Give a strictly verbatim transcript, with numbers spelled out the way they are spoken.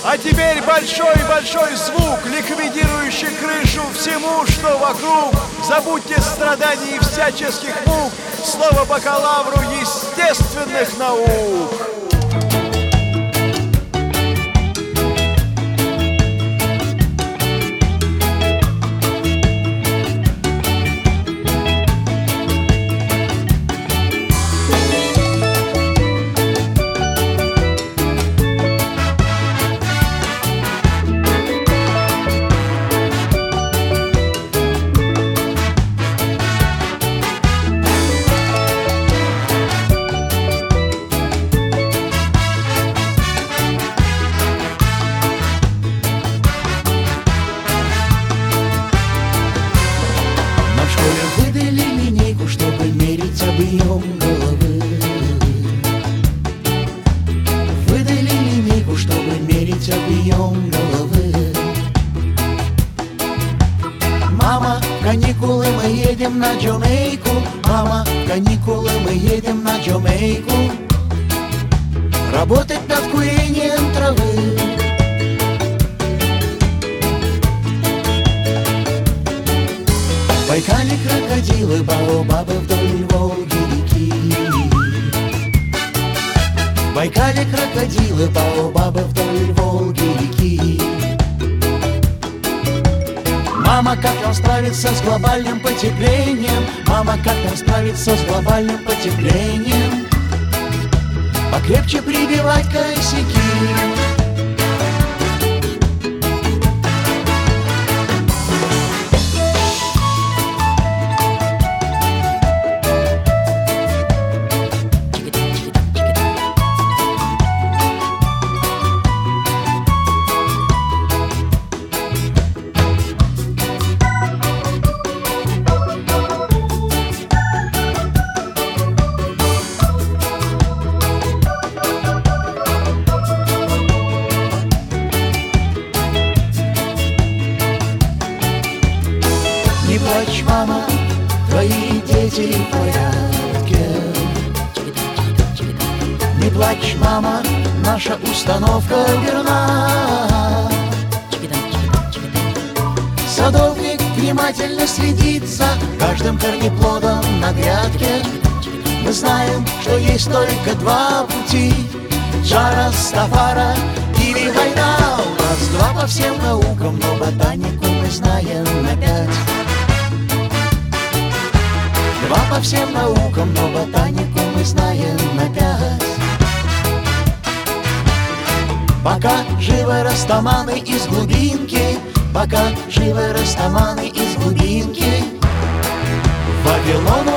А теперь большой-большой звук, ликвидирующий крышу всему, что вокруг. Забудьте страданий и всяческих мук. Слово бакалавру естественных наук. Выдали линейку, чтобы мерить объем головы. Выдали линейку, чтобы мерить объем головы. Мама, в каникулы мы едем на Джамайку. Мама, в каникулы мы едем на Джамайку. Работать над курением травы. В Байкале крокодилы, баобабы вдоль Волги реки. В Байкале крокодилы, баобабы вдоль Волги реки. Мама, как нам справиться с глобальным потеплением? Мама, как нам справиться с глобальным потеплением? Покрепче прибивать косяки. Не плачь, мама, твои дети в порядке. Не плачь, мама, наша установка верна. Садовник внимательно следит за каждым корнеплодом на грядке. Мы знаем, что есть только два пути: Джа Растафари или война. У нас два по всем наукам, но ботанику мы знаем на пять. Два по всем наукам, но ботанику мы знаем на пять. Пока живы растаманы из глубинки, пока живы растаманы из глубинки, Вавилону